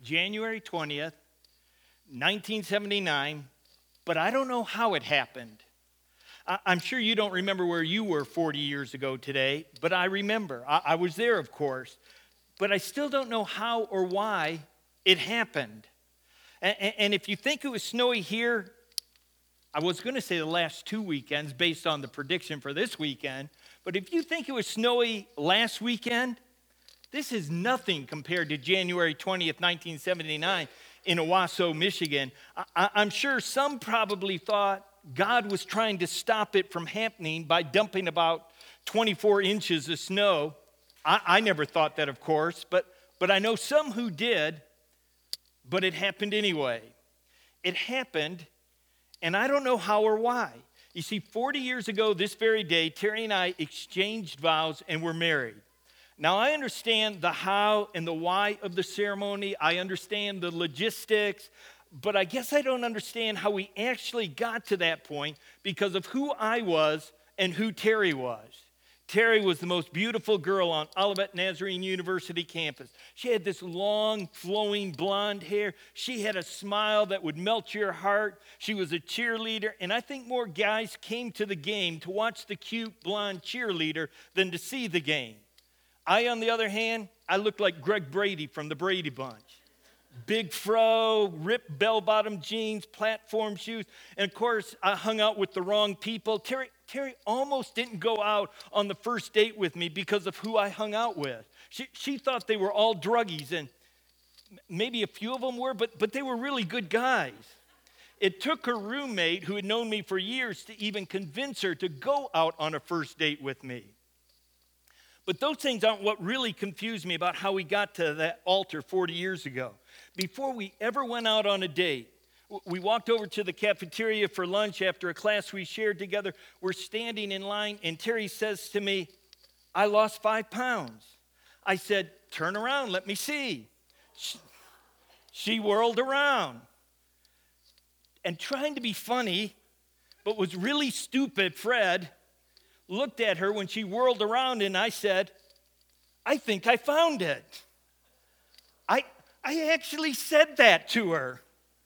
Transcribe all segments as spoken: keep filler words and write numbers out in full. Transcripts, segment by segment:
January twentieth, nineteen seventy-nine, but I don't know how it happened. I- I'm sure you don't remember where you were forty years ago today, but I remember. I, I was there, of course, but I still don't know how or why it happened. And, and if you think it was snowy here, I was going to say the last two weekends based on the prediction for this weekend, but if you think it was snowy last weekend, this is nothing compared to January twentieth, nineteen seventy-nine in Owasso, Michigan. I, I'm sure some probably thought God was trying to stop it from happening by dumping about twenty-four inches of snow. I, I never thought that, of course, but, but I know some who did, but it happened anyway. It happened, and I don't know how or why. You see, forty years ago this very day, Terry and I exchanged vows and were married. Now, I understand the how and the why of the ceremony. I understand the logistics, but I guess I don't understand how we actually got to that point because of who I was and who Terry was. Terry was the most beautiful girl on Olivet Nazarene University campus. She had this long, flowing blonde hair. She had a smile that would melt your heart. She was a cheerleader, and I think more guys came to the game to watch the cute, blonde cheerleader than to see the game. I, on the other hand, I looked like Greg Brady from the Brady Bunch. Big fro, ripped bell-bottom jeans, platform shoes, and of course, I hung out with the wrong people. Terry, Terry almost didn't go out on the first date with me because of who I hung out with. She, she thought they were all druggies, and maybe a few of them were, but, but they were really good guys. It took her roommate, who had known me for years, to even convince her to go out on a first date with me. But those things aren't what really confused me about how we got to that altar forty years ago. Before we ever went out on a date, we walked over to the cafeteria for lunch after a class we shared together. We're standing in line, and Terry says to me, "I lost five pounds." I said, "Turn around, let me see." She, she whirled around. And trying to be funny, but was really stupid, Fred looked at her when she whirled around, and I said, "I think I found it." I I actually said that to her.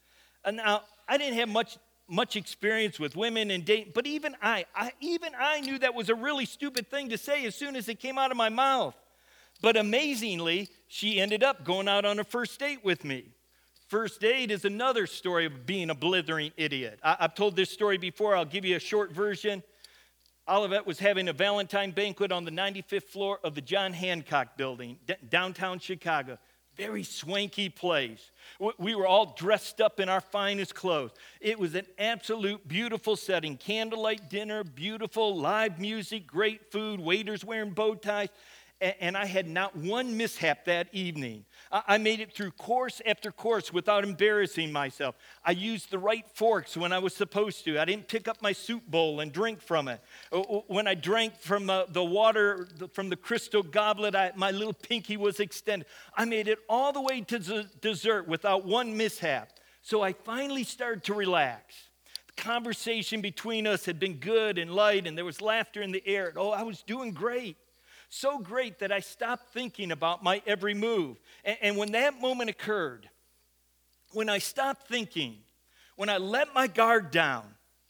And now, I didn't have much much experience with women and dating, but even I, I even I knew that was a really stupid thing to say as soon as it came out of my mouth. But amazingly, she ended up going out on a first date with me. First date is another story of being a blithering idiot. I, I've told this story before. I'll give you a short version. Olivet was having a Valentine banquet on the ninety-fifth floor of the John Hancock building, d- downtown Chicago. Very swanky place. We were all dressed up in our finest clothes. It was an absolute beautiful setting. Candlelight dinner, beautiful live music, great food, waiters wearing bow ties. And I had not one mishap that evening. I made it through course after course without embarrassing myself. I used the right forks when I was supposed to. I didn't pick up my soup bowl and drink from it. When I drank from the water, from the crystal goblet, I, my little pinky was extended. I made it all the way to dessert without one mishap. So I finally started to relax. The conversation between us had been good and light, and there was laughter in the air. Oh, I was doing great. So great that I stopped thinking about my every move. And, and when that moment occurred, when I stopped thinking, when I let my guard down,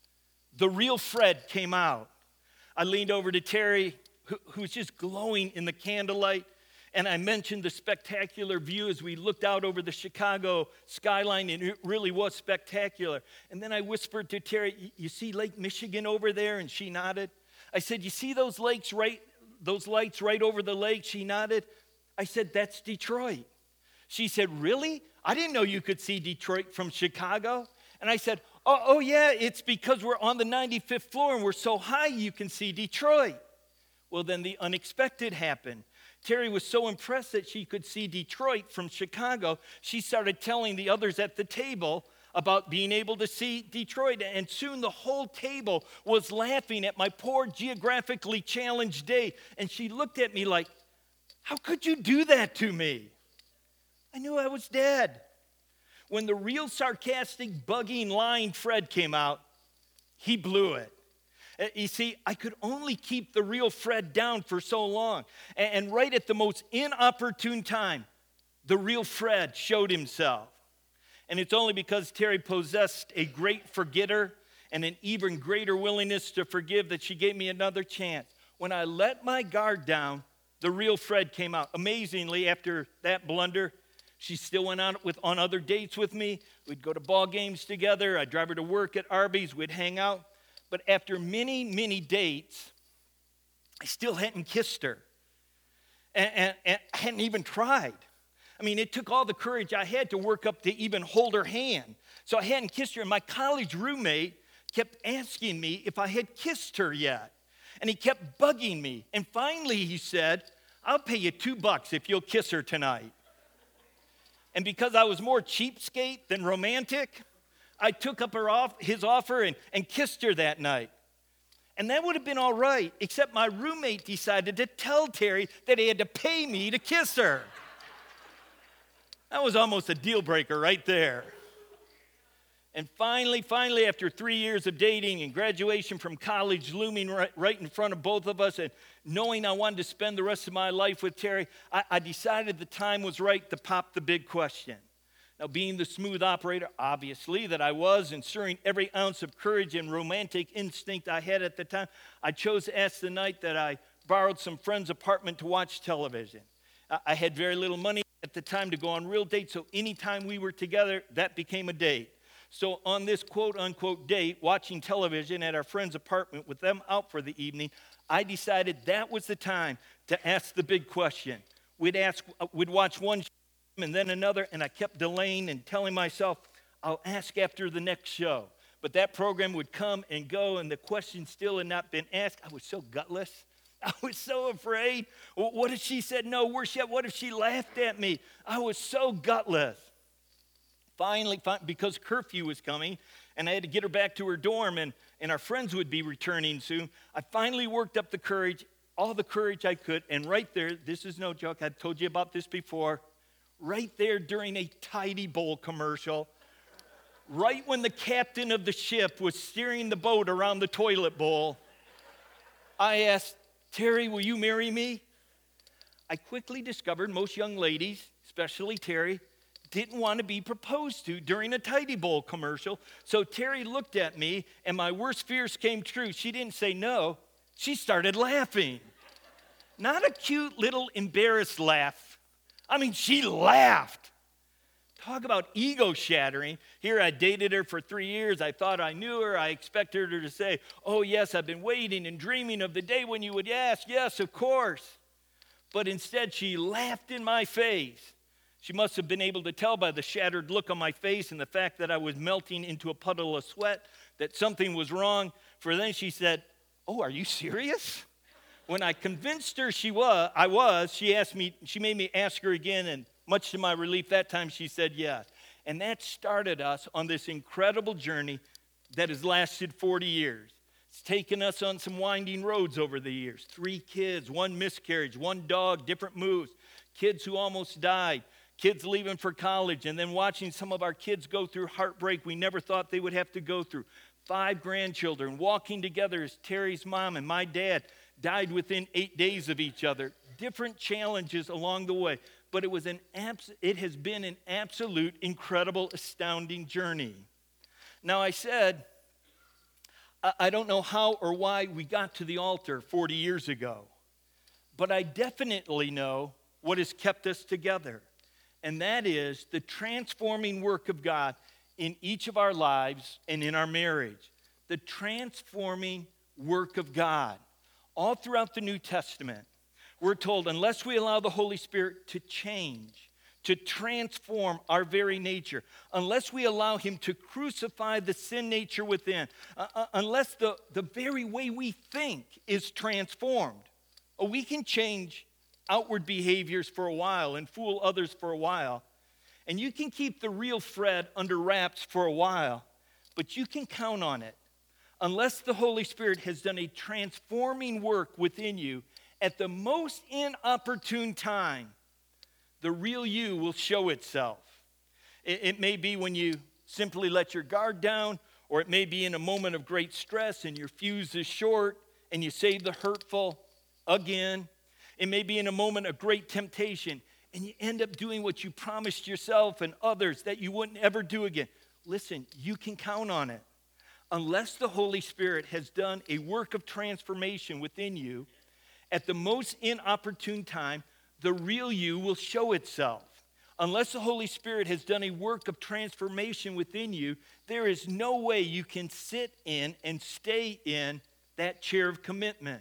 the real Fred came out. I leaned over to Terry, who, who was just glowing in the candlelight, and I mentioned the spectacular view as we looked out over the Chicago skyline, and it really was spectacular. And then I whispered to Terry, "You see Lake Michigan over there?" And she nodded. I said, "You see those lakes right Those lights right over the lake?" She nodded. I said, "That's Detroit." She said, "Really? I didn't know you could see Detroit from Chicago." And I said, oh, oh yeah, it's because we're on the ninety-fifth floor and we're so high you can see Detroit. Well, then the unexpected happened. Terry was so impressed that she could see Detroit from Chicago, she started telling the others at the table about being able to see Detroit, and soon the whole table was laughing at my poor geographically challenged day, and she looked at me like, "How could you do that to me?" I knew I was dead. When the real sarcastic, bugging, lying Fred came out, he blew it. You see, I could only keep the real Fred down for so long, and right at the most inopportune time, the real Fred showed himself. And it's only because Terry possessed a great forgetter and an even greater willingness to forgive that she gave me another chance. When I let my guard down, the real Fred came out. Amazingly, after that blunder, she still went out with, on other dates with me. We'd go to ball games together. I'd drive her to work at Arby's. We'd hang out. But after many, many dates, I still hadn't kissed her. And, and, and I hadn't even tried. I mean, it took all the courage I had to work up to even hold her hand. So I hadn't kissed her. And my college roommate kept asking me if I had kissed her yet. And he kept bugging me. And finally he said, I'll pay you two bucks if you'll kiss her tonight. And because I was more cheapskate than romantic, I took up her off, his offer and, and kissed her that night. And that would have been all right, except my roommate decided to tell Terry that he had to pay me to kiss her. That was almost a deal breaker right there. And finally, finally, after three years of dating and graduation from college looming right, right in front of both of us and knowing I wanted to spend the rest of my life with Terry, I, I decided the time was right to pop the big question. Now, being the smooth operator, obviously, that I was, ensuring every ounce of courage and romantic instinct I had at the time, I chose to ask the night that I borrowed some friend's apartment to watch television. I, I had very little money at the time to go on real dates, so anytime we were together, that became a date. So on this quote-unquote date, watching television at our friend's apartment with them out for the evening, I decided that was the time to ask the big question. We'd ask, we'd watch one show and then another, and I kept delaying and telling myself, I'll ask after the next show. But that program would come and go, and the question still had not been asked. I was so gutless. I was so afraid. What if she said no? Worse yet, what if she laughed at me? I was so gutless. Finally, because curfew was coming, and I had to get her back to her dorm, and, and our friends would be returning soon, I finally worked up the courage, all the courage I could, and right there, this is no joke, I've told you about this before, right there during a Tidy Bowl commercial, right when the captain of the ship was steering the boat around the toilet bowl, I asked, Terry, will you marry me? I quickly discovered most young ladies, especially Terry, didn't want to be proposed to during a Tidy Bowl commercial. So Terry looked at me, and my worst fears came true. She didn't say no. She started laughing. Not a cute little embarrassed laugh. I mean, she laughed. Talk about ego shattering. Here I dated her for three years. I thought I knew her. I expected her to say, oh, yes, I've been waiting and dreaming of the day when you would ask. Yes, of course. But instead, she laughed in my face. She must have been able to tell by the shattered look on my face and the fact that I was melting into a puddle of sweat that something was wrong. For then she said, oh, are you serious? When I convinced her she was, I was, she asked me, she made me ask her again, and much to my relief, that time she said yes. And that started us on this incredible journey that has lasted forty years. It's taken us on some winding roads over the years. Three kids, one miscarriage, one dog, different moves, kids who almost died, kids leaving for college, and then watching some of our kids go through heartbreak we never thought they would have to go through. Five grandchildren walking together as Terry's mom and my dad died within eight days of each other. Different challenges along the way, but it was an abs- it has been an absolute, incredible, astounding journey. Now, I said, I, I don't know how or why we got to the altar forty years ago, but I definitely know what has kept us together. And that is the transforming work of God in each of our lives and in our marriage. The transforming work of God. All throughout the New Testament, we're told unless we allow the Holy Spirit to change, to transform our very nature, unless we allow him to crucify the sin nature within, uh, uh, unless the, the very way we think is transformed, oh, we can change outward behaviors for a while and fool others for a while. And you can keep the real Fred under wraps for a while, but you can count on it. Unless the Holy Spirit has done a transforming work within you, at the most inopportune time, the real you will show itself. It, it may be when you simply let your guard down, or it may be in a moment of great stress and your fuse is short and you say the hurtful again. It may be in a moment of great temptation and you end up doing what you promised yourself and others that you wouldn't ever do again. Listen, you can count on it. Unless the Holy Spirit has done a work of transformation within you, at the most inopportune time, the real you will show itself. Unless the Holy Spirit has done a work of transformation within you, there is no way you can sit in and stay in that chair of commitment.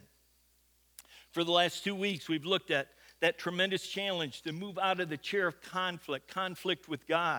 For the last two weeks, we've looked at that tremendous challenge to move out of the chair of conflict, conflict with God,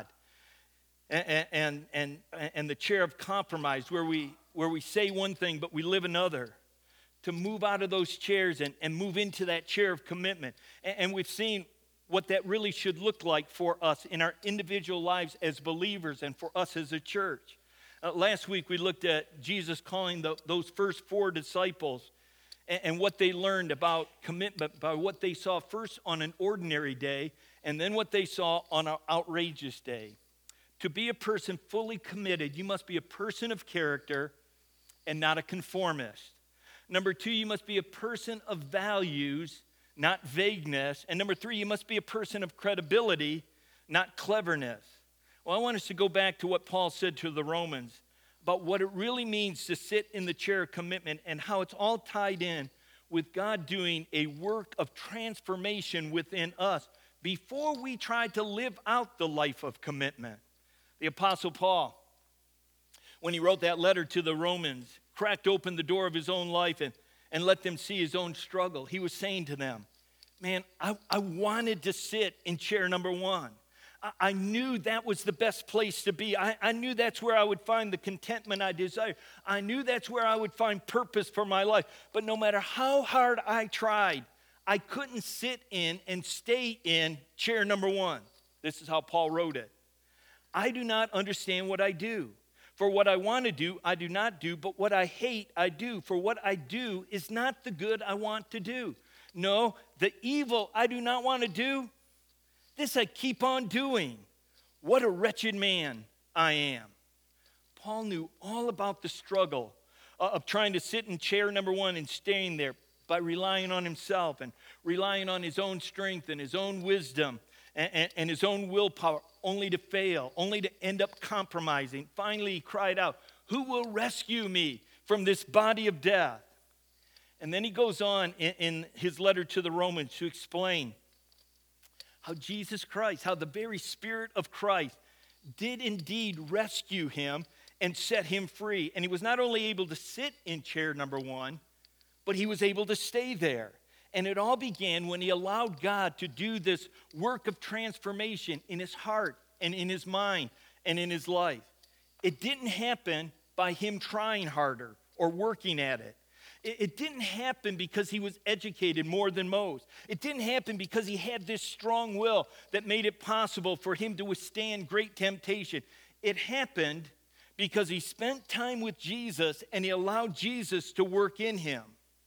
and, and, and, and the chair of compromise, where we, where we say one thing but we live another, to move out of those chairs and, and move into that chair of commitment. And, and we've seen what that really should look like for us in our individual lives as believers and for us as a church. Uh, last week, we looked at Jesus calling the, those first four disciples and, and what they learned about commitment by what they saw first on an ordinary day and then what they saw on an outrageous day. To be a person fully committed, you must be a person of character and not a conformist. Number two, you must be a person of values, not vagueness. And number three, you must be a person of credibility, not cleverness. Well, I want us to go back to what Paul said to the Romans about what it really means to sit in the chair of commitment and how it's all tied in with God doing a work of transformation within us before we try to live out the life of commitment. The Apostle Paul, when he wrote that letter to the Romans, cracked open the door of his own life and, and let them see his own struggle. He was saying to them, man, I, I wanted to sit in chair number one. I, I knew that was the best place to be. I, I knew that's where I would find the contentment I desire. I knew that's where I would find purpose for my life. But no matter how hard I tried, I couldn't sit in and stay in chair number one. This is how Paul wrote it. I do not understand what I do. For what I want to do, I do not do, but what I hate, I do. For what I do is not the good I want to do. No, the evil I do not want to do, this I keep on doing. What a wretched man I am. Paul knew all about the struggle of trying to sit in chair number one and staying there by relying on himself and relying on his own strength and his own wisdom and, and, and his own willpower, only to fail, only to end up compromising. Finally, he cried out, who will rescue me from this body of death? And then he goes on in, in his letter to the Romans to explain how Jesus Christ, how the very Spirit of Christ did indeed rescue him and set him free. And he was not only able to sit in chair number one, but he was able to stay there. And it all began when he allowed God to do this work of transformation in his heart and in his mind and in his life. It didn't happen by him trying harder or working at it. It didn't happen because he was educated more than most. It didn't happen because he had this strong will that made it possible for him to withstand great temptation. It happened because he spent time with Jesus and he allowed Jesus to work in him.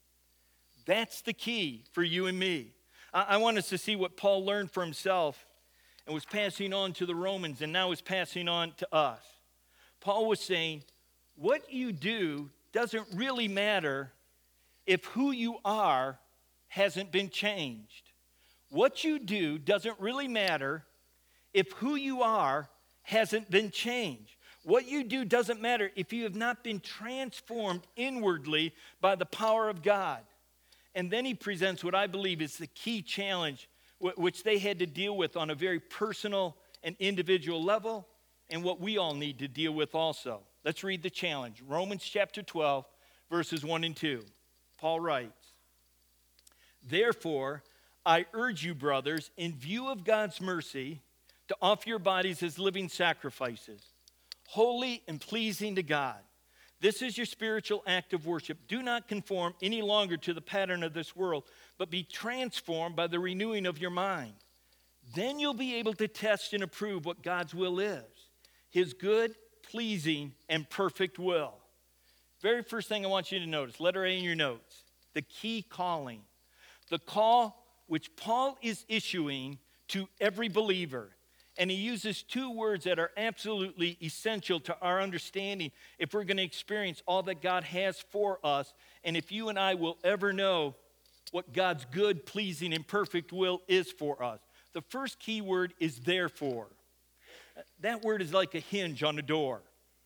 That's the key for you and me. I want us to see what Paul learned for himself and was passing on to the Romans and now is passing on to us. Paul was saying, what you do doesn't really matter if who you are hasn't been changed. What you do doesn't really matter if who you are hasn't been changed. What you do doesn't matter if you have not been transformed inwardly by the power of God. And then he presents what I believe is the key challenge which they had to deal with on a very personal and individual level, and what we all need to deal with also. Let's read the challenge. Romans chapter twelve, verses one and two. Paul writes, therefore, I urge you, brothers, in view of God's mercy, to offer your bodies as living sacrifices, holy and pleasing to God. This is your spiritual act of worship. Do not conform any longer to the pattern of this world, but be transformed by the renewing of your mind. Then you'll be able to test and approve what God's will is, his good, pleasing, and perfect will. Very first thing I want you to notice, letter A in your notes, the key calling. The call which Paul is issuing to every believer. And he uses two words that are absolutely essential to our understanding if we're going to experience all that God has for us, and if you and I will ever know what God's good, pleasing, and perfect will is for us. The first key word is therefore. That word is like a hinge on a door.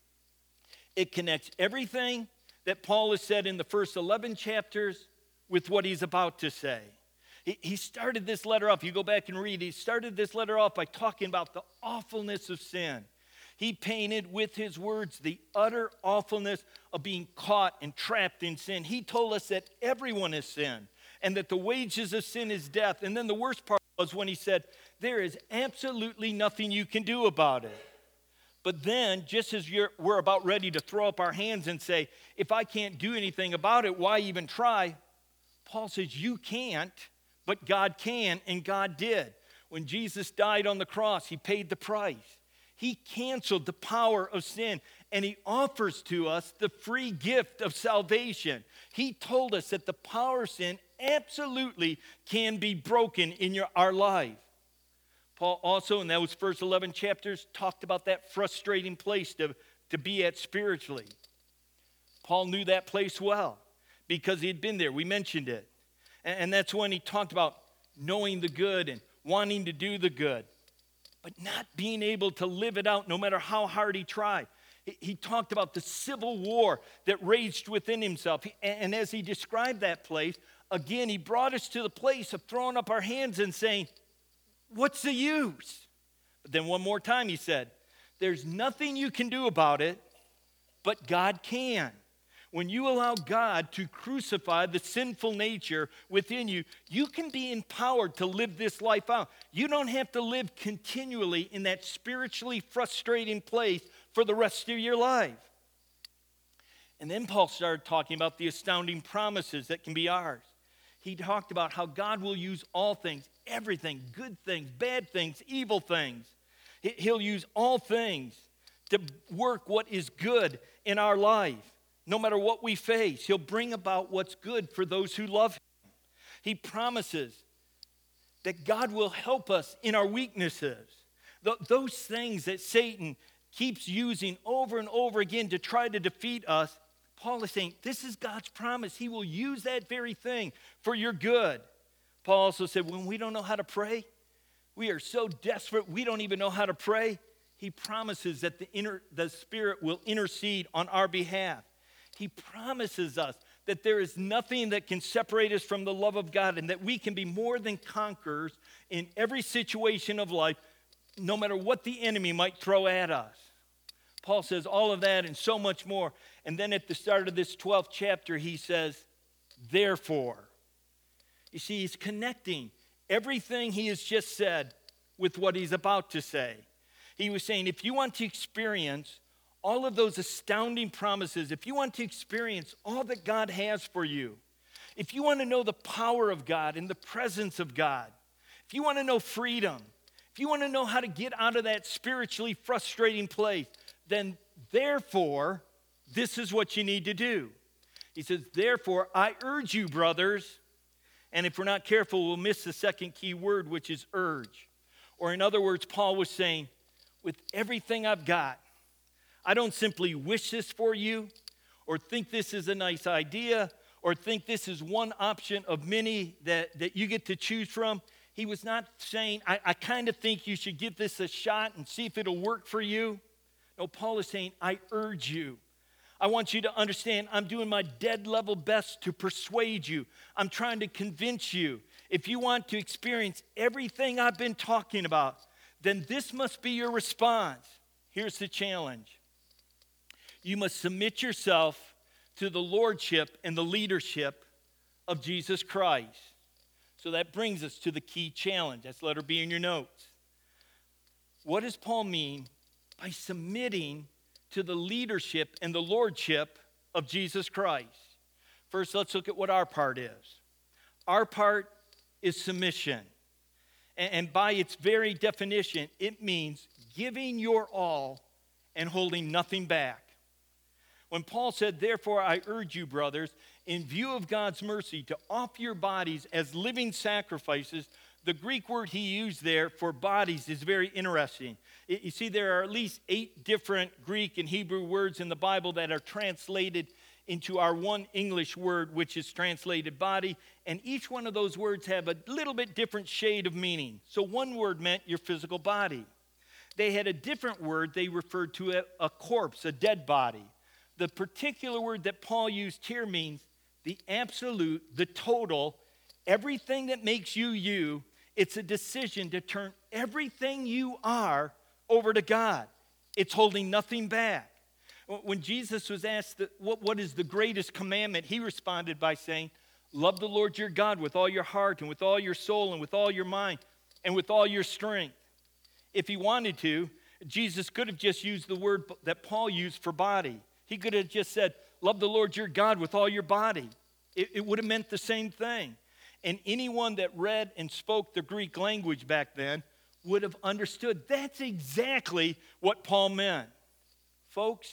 It connects everything that Paul has said in the first eleven chapters with what he's about to say. He, he started this letter off, you go back and read, he started this letter off by talking about the awfulness of sin. He painted with his words the utter awfulness of being caught and trapped in sin. He told us that everyone has sinned and that the wages of sin is death. And then the worst part was when he said, there is absolutely nothing you can do about it. But then, just as you're, we're about ready to throw up our hands and say, if I can't do anything about it, why even try? Paul says, you can't, but God can, and God did. When Jesus died on the cross, he paid the price. He canceled the power of sin, and he offers to us the free gift of salvation. He told us that the power of sin absolutely can be broken in your, our life. Paul also, in those first eleven chapters, talked about that frustrating place to, to be at spiritually. Paul knew that place well because he had been there. We mentioned it. And, and that's when he talked about knowing the good and wanting to do the good, but not being able to live it out no matter how hard he tried. He, he talked about the civil war that raged within himself. He, and, and as he described that place, again, he brought us to the place of throwing up our hands and saying, what's the use? But then one more time he said, there's nothing you can do about it, but God can. When you allow God to crucify the sinful nature within you, you can be empowered to live this life out. You don't have to live continually in that spiritually frustrating place for the rest of your life. And then Paul started talking about the astounding promises that can be ours. He talked about how God will use all things, everything, good things, bad things, evil things. He'll use all things to work what is good in our life. No matter what we face, he'll bring about what's good for those who love him. He promises that God will help us in our weaknesses. Th- those things that Satan keeps using over and over again to try to defeat us, Paul is saying, this is God's promise. He will use that very thing for your good. Paul also said, when we don't know how to pray, we are so desperate, we don't even know how to pray. He promises that the, inner, the Spirit will intercede on our behalf. He promises us that there is nothing that can separate us from the love of God and that we can be more than conquerors in every situation of life, no matter what the enemy might throw at us. Paul says all of that and so much more. And then at the start of this twelfth chapter, he says, therefore. You see, he's connecting everything he has just said with what he's about to say. He was saying, if you want to experience all of those astounding promises, if you want to experience all that God has for you, if you want to know the power of God and the presence of God, if you want to know freedom, if you want to know how to get out of that spiritually frustrating place, then therefore, this is what you need to do. He says, therefore, I urge you, brothers, and if we're not careful, we'll miss the second key word, which is urge. Or in other words, Paul was saying, with everything I've got, I don't simply wish this for you or think this is a nice idea or think this is one option of many that, that you get to choose from. He was not saying, I, I kind of think you should give this a shot and see if it'll work for you. No, Paul is saying, I urge you. I want you to understand I'm doing my dead level best to persuade you. I'm trying to convince you. If you want to experience everything I've been talking about, then this must be your response. Here's the challenge. You must submit yourself to the lordship and the leadership of Jesus Christ. So that brings us to the key challenge. That's letter B in your notes. What does Paul mean by submitting to the leadership and the lordship of Jesus Christ? First, let's look at what our part is. Our part is submission. And by its very definition, it means giving your all and holding nothing back. When Paul said, therefore, I urge you, brothers, in view of God's mercy, to offer your bodies as living sacrifices, the Greek word he used there for bodies is very interesting. You see, there are at least eight different Greek and Hebrew words in the Bible that are translated into our one English word, which is translated body. And each one of those words have a little bit different shade of meaning. So one word meant your physical body. They had a different word they referred to a, a corpse, a dead body. The particular word that Paul used here means the absolute, the total, everything that makes you you. It's a decision to turn everything you are over to God. It's holding nothing back. When Jesus was asked the, what, what is the greatest commandment, he responded by saying, love the Lord your God with all your heart and with all your soul and with all your mind and with all your strength. If he wanted to, Jesus could have just used the word that Paul used for body. He could have just said, love the Lord your God with all your body. It, it would have meant the same thing. And anyone that read and spoke the Greek language back then would have understood that's exactly what Paul meant. Folks,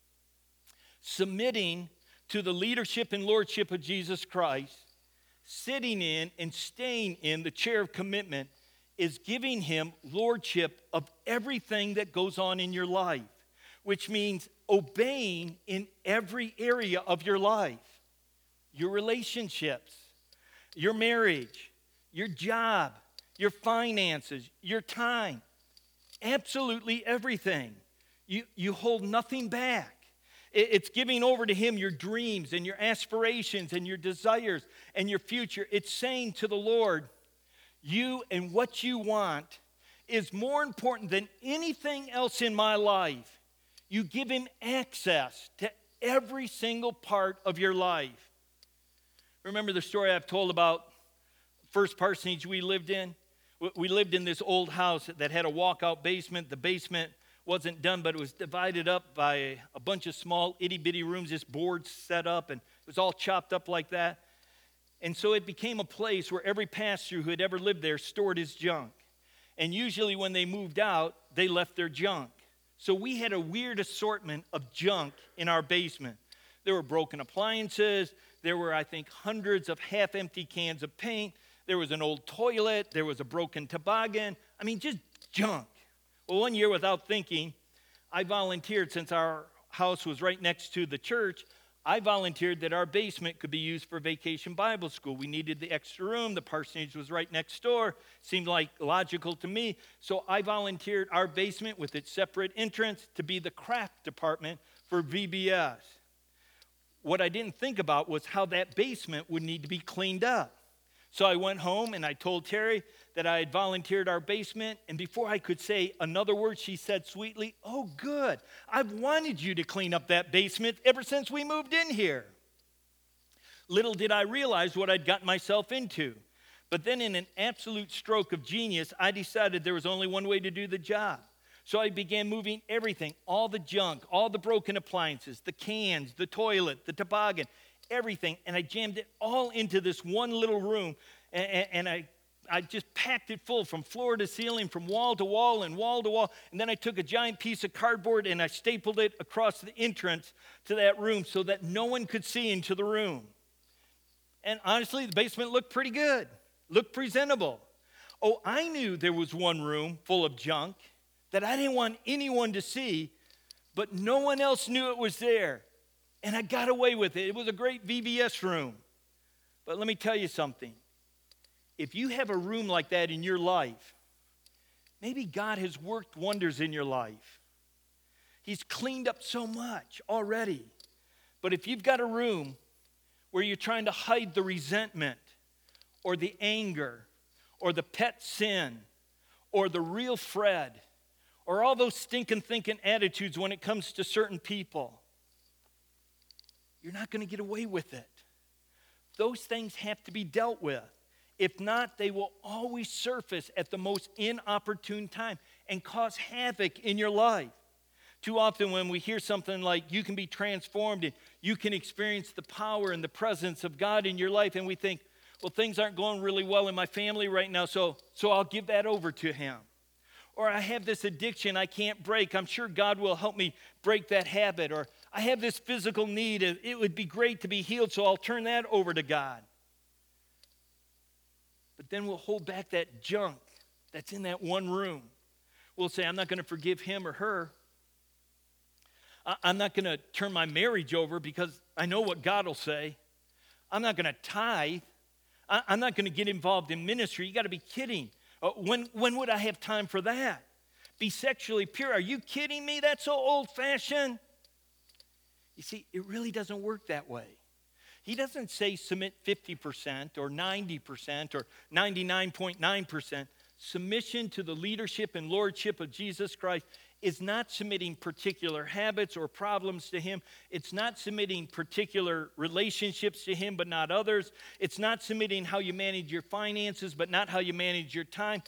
submitting to the leadership and lordship of Jesus Christ, sitting in and staying in the chair of commitment, is giving him lordship of everything that goes on in your life, which means obeying in every area of your life. Your relationships, your marriage, your job, your finances, your time, absolutely everything. You, you hold nothing back. It, it's giving over to him your dreams and your aspirations and your desires and your future. It's saying to the Lord, you and what you want is more important than anything else in my life. You give him access to every single part of your life. Remember the story I've told about first parsonage we lived in? We lived in this old house that had a walkout basement. The basement wasn't done, but it was divided up by a bunch of small itty-bitty rooms, just boards set up, and it was all chopped up like that. And so it became a place where every pastor who had ever lived there stored his junk. And usually when they moved out, they left their junk. So we had a weird assortment of junk in our basement. There were broken appliances. There were, I think, hundreds of half-empty cans of paint. There was an old toilet. There was a broken toboggan. I mean, just junk. Well, one year, without thinking, I volunteered, since our house was right next to the church, I volunteered that our basement could be used for Vacation Bible School. We needed the extra room. The parsonage was right next door. Seemed like logical to me. So I volunteered our basement with its separate entrance to be the craft department for V B S. What I didn't think about was how that basement would need to be cleaned up. So I went home and I told Terry that I had volunteered our basement. And before I could say another word, she said sweetly, oh, good. I've wanted you to clean up that basement ever since we moved in here. Little did I realize what I'd gotten myself into. But then in an absolute stroke of genius, I decided there was only one way to do the job. So I began moving everything, all the junk, all the broken appliances, the cans, the toilet, the toboggan, everything. And I jammed it all into this one little room. And, and I, I just packed it full from floor to ceiling, from wall to wall and wall to wall. And then I took a giant piece of cardboard and I stapled it across the entrance to that room so that no one could see into the room. And honestly, the basement looked pretty good, looked presentable. Oh, I knew there was one room full of junk that I didn't want anyone to see, but no one else knew it was there. And I got away with it. It was a great V B S room. But let me tell you something. If you have a room like that in your life, maybe God has worked wonders in your life. He's cleaned up so much already. But if you've got a room where you're trying to hide the resentment or the anger or the pet sin or the real Fred or all those stinking thinking attitudes when it comes to certain people, you're not going to get away with it. Those things have to be dealt with. If not, they will always surface at the most inopportune time and cause havoc in your life. Too often when we hear something like you can be transformed and you can experience the power and the presence of God in your life, and we think, well, things aren't going really well in my family right now, so, so I'll give that over to him. Or I have this addiction I can't break. I'm sure God will help me break that habit. Or I have this physical need. It would be great to be healed, so I'll turn that over to God. But then we'll hold back that junk that's in that one room. We'll say, I'm not going to forgive him or her. I- I'm not going to turn my marriage over because I know what God will say. I'm not going to tithe. I- I'm not going to get involved in ministry. You got to be kidding. Uh, when, when would I have time for that? Be sexually pure. Are you kidding me? That's so old-fashioned. You see, it really doesn't work that way. He doesn't say submit fifty percent or ninety percent or ninety-nine point nine percent. Submission to the leadership and lordship of Jesus Christ is not submitting particular habits or problems to him. It's not submitting particular relationships to him but not others. It's not submitting how you manage your finances but not how you manage your time.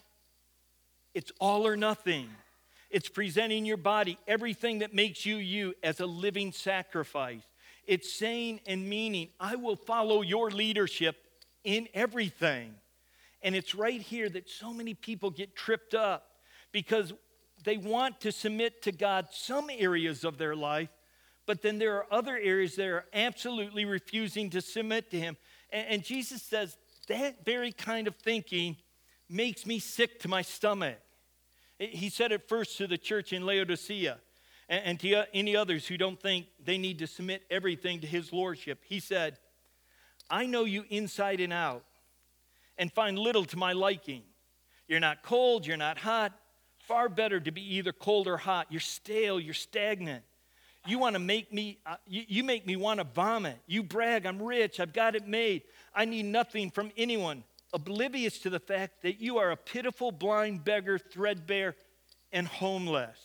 It's all or nothing. It's presenting your body, everything that makes you you, as a living sacrifice. It's saying and meaning, I will follow your leadership in everything. And it's right here that so many people get tripped up because they want to submit to God some areas of their life, but then there are other areas that are absolutely refusing to submit to him. And, and Jesus says that very kind of thinking makes me sick to my stomach. He said it first to the church in Laodicea and, and to any others who don't think they need to submit everything to his lordship. He said, I know you inside and out and find little to my liking. You're not cold, you're not hot. Far better to be either cold or hot. You're stale, you're stagnant. You want to make me, uh, you, you make me want to vomit. You brag, I'm rich, I've got it made. I need nothing from anyone. Oblivious to the fact that you are a pitiful, blind beggar, threadbare, and homeless.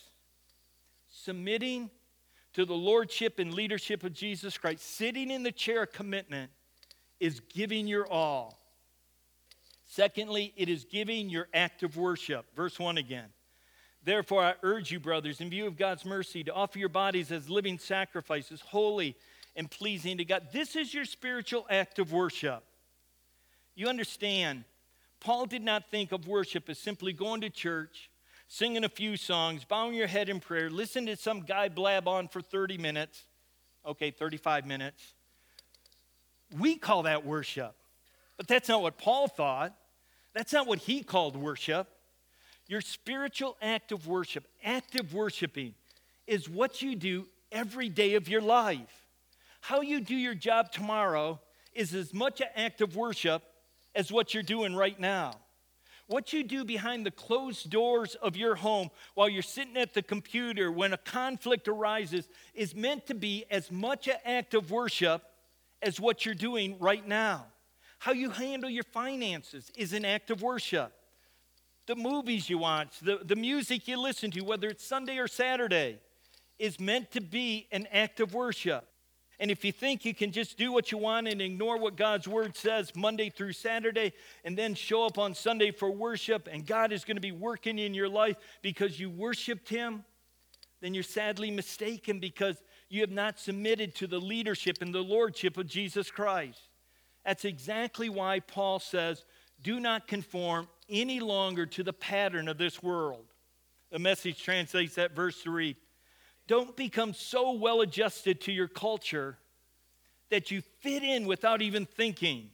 Submitting to the lordship and leadership of Jesus Christ, sitting in the chair of commitment, is giving your all. Secondly, it is giving your act of worship. Verse one again. Therefore, I urge you, brothers, in view of God's mercy, to offer your bodies as living sacrifices, holy and pleasing to God. This is your spiritual act of worship. You understand, Paul did not think of worship as simply going to church, singing a few songs, bowing your head in prayer, listen to some guy blab on for thirty minutes. Okay, thirty-five minutes. We call that worship. But that's not what Paul thought. That's not what he called worship. Your spiritual act of worship, active worshiping, is what you do every day of your life. How you do your job tomorrow is as much an act of worship as what you're doing right now. What you do behind the closed doors of your home while you're sitting at the computer when a conflict arises is meant to be as much an act of worship as what you're doing right now. How you handle your finances is an act of worship. The movies you watch, the, the music you listen to, whether it's Sunday or Saturday, is meant to be an act of worship. And if you think you can just do what you want and ignore what God's word says Monday through Saturday and then show up on Sunday for worship and God is going to be working in your life because you worshiped him, then you're sadly mistaken because you have not submitted to the leadership and the lordship of Jesus Christ. That's exactly why Paul says, do not conform any longer to the pattern of this world. The Message translates that verse to read, don't become so well adjusted to your culture that you fit in without even thinking.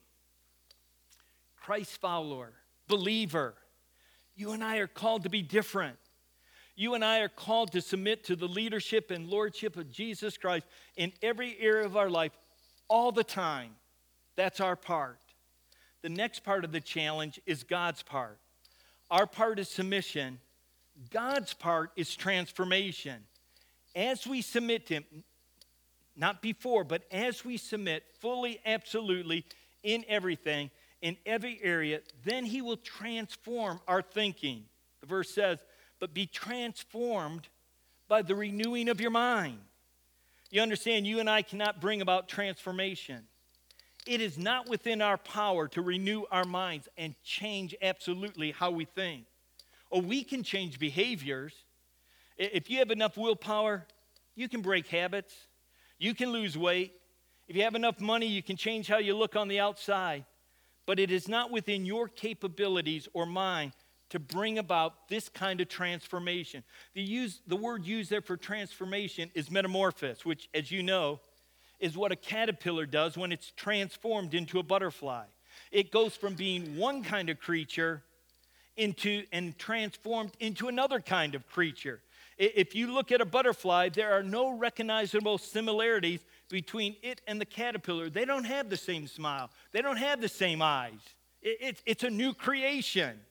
Christ follower, believer, you and I are called to be different. You and I are called to submit to the leadership and lordship of Jesus Christ in every area of our life all the time. That's our part. The next part of the challenge is God's part. Our part is submission. God's part is transformation. As we submit to him, not before, but as we submit fully, absolutely, in everything, in every area, then he will transform our thinking. The verse says, but be transformed by the renewing of your mind. You understand, you and I cannot bring about transformation. It is not within our power to renew our minds and change absolutely how we think. Or we can change behaviors. If you have enough willpower, you can break habits. You can lose weight. If you have enough money, you can change how you look on the outside. But it is not within your capabilities or mine to bring about this kind of transformation. The, use, the word used there for transformation is metamorphosis, which, as you know, is what a caterpillar does when it's transformed into a butterfly. It goes from being one kind of creature into and transformed into another kind of creature. I- If you look at a butterfly, there are no recognizable similarities between it and the caterpillar. They don't have the same smile. They don't have the same eyes. It, it, it's a new creation.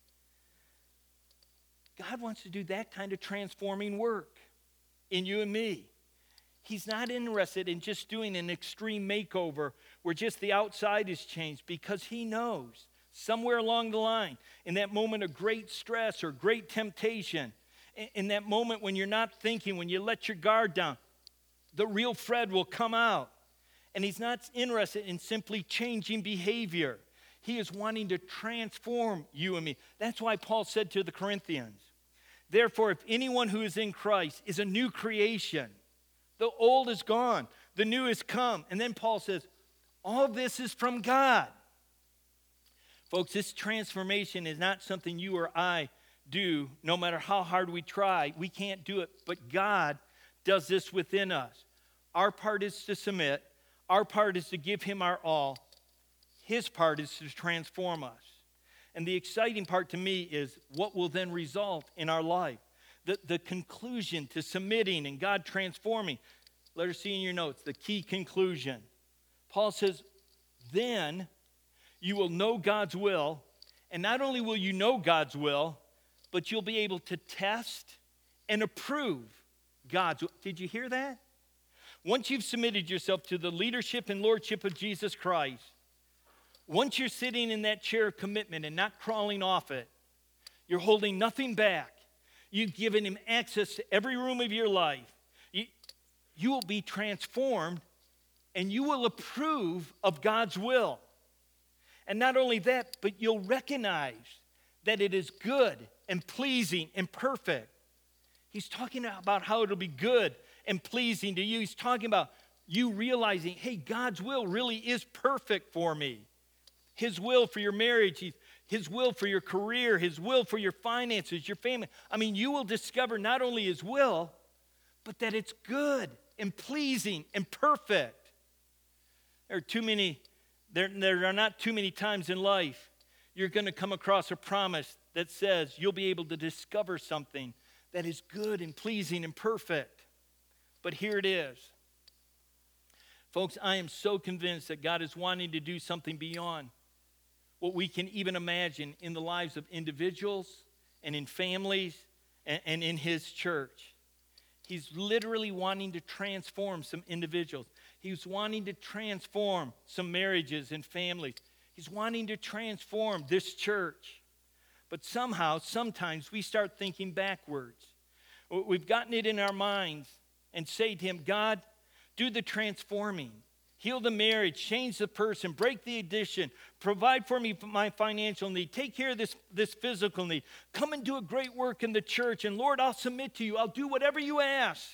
God wants to do that kind of transforming work in you and me. He's not interested in just doing an extreme makeover where just the outside is changed, because he knows somewhere along the line, in that moment of great stress or great temptation, in that moment when you're not thinking, when you let your guard down, the real Fred will come out. And he's not interested in simply changing behavior. He is wanting to transform you and me. That's why Paul said to the Corinthians, therefore, if anyone who is in Christ is a new creation, the old is gone, the new has come. And then Paul says, all this is from God. Folks, this transformation is not something you or I do, no matter how hard we try. We can't do it, but God does this within us. Our part is to submit. Our part is to give him our all. His part is to transform us. And the exciting part to me is what will then result in our life. The, the conclusion to submitting and God transforming. Let her see in your notes the key conclusion. Paul says, then you will know God's will. And not only will you know God's will, but you'll be able to test and approve God's will. Did you hear that? Once you've submitted yourself to the leadership and lordship of Jesus Christ, once you're sitting in that chair of commitment and not crawling off it, you're holding nothing back. You've given him access to every room of your life. You, you will be transformed, and you will approve of God's will. And not only that, but you'll recognize that it is good and pleasing and perfect. He's talking about how it'll be good and pleasing to you. He's talking about you realizing, hey, God's will really is perfect for me. His will for your marriage, his will for your career, his will for your finances, your family. I mean, you will discover not only his will, but that it's good and pleasing and perfect. There are too many, there, there are not too many times in life you're going to come across a promise that says you'll be able to discover something that is good and pleasing and perfect. But here it is. Folks, I am so convinced that God is wanting to do something beyond what we can even imagine in the lives of individuals and in families and, and in his church. He's literally wanting to transform some individuals. He's wanting to transform some marriages and families. He's wanting to transform this church. But somehow, sometimes we start thinking backwards. We've gotten it in our minds and say to him, God, do the transforming. Heal the marriage, change the person, break the addiction, provide for me my financial need, take care of this, this physical need. Come and do a great work in the church, and Lord, I'll submit to you. I'll do whatever you ask.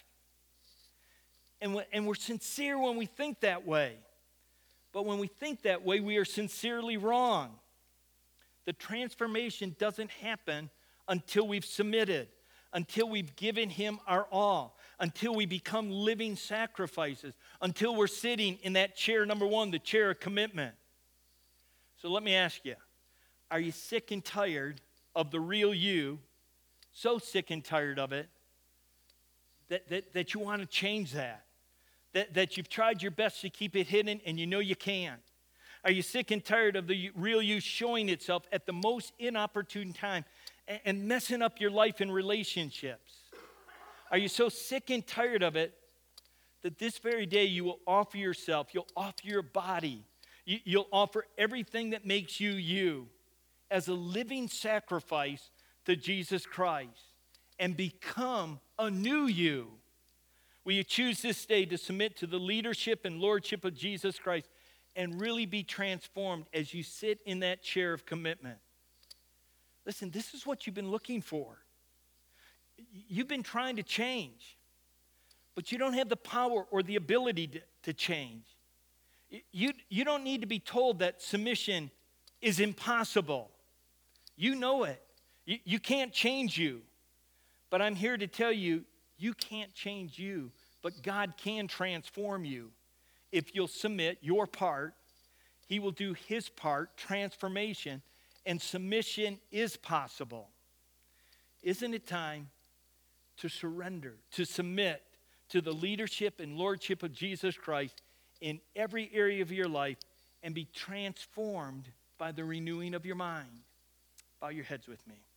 And, we, and we're sincere when we think that way. But when we think that way, we are sincerely wrong. The transformation doesn't happen until we've submitted, until we've given him our all, until we become living sacrifices, until we're sitting in that chair, number one, the chair of commitment. So let me ask you, are you sick and tired of the real you, so sick and tired of it, that, that, that you want to change that, that, that you've tried your best to keep it hidden and you know you can't? Are you sick and tired of the real you showing itself at the most inopportune time and, and messing up your life and relationships? Are you so sick and tired of it that this very day you will offer yourself, you'll offer your body, you, you'll offer everything that makes you you as a living sacrifice to Jesus Christ and become a new you? Will you choose this day to submit to the leadership and lordship of Jesus Christ and really be transformed as you sit in that chair of commitment? Listen, this is what you've been looking for. You've been trying to change, but you don't have the power or the ability to, to change. You, you don't need to be told that submission is impossible. You know it. You, you can't change you. But I'm here to tell you, you can't change you, but God can transform you. If you'll submit your part, he will do his part, transformation, and submission is possible. Isn't it time to surrender, to submit to the leadership and lordship of Jesus Christ in every area of your life and be transformed by the renewing of your mind. Bow your heads with me.